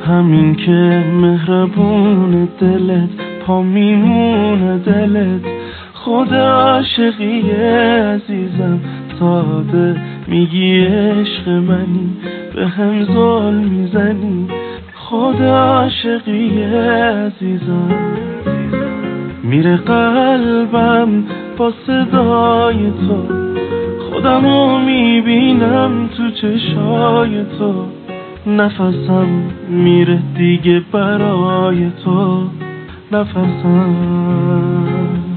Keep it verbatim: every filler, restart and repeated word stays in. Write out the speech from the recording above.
همین که مهربون دلت پا میمونه دلت. خود عاشقیه عزیزم ساده میگی عشق منی به هم ظلم میزنی. خود عاشقیه عزیزم میره قلبم با صدای تو. خودمو میبینم تو چشای تو. نفسم میره دیگه برای تو. نفسم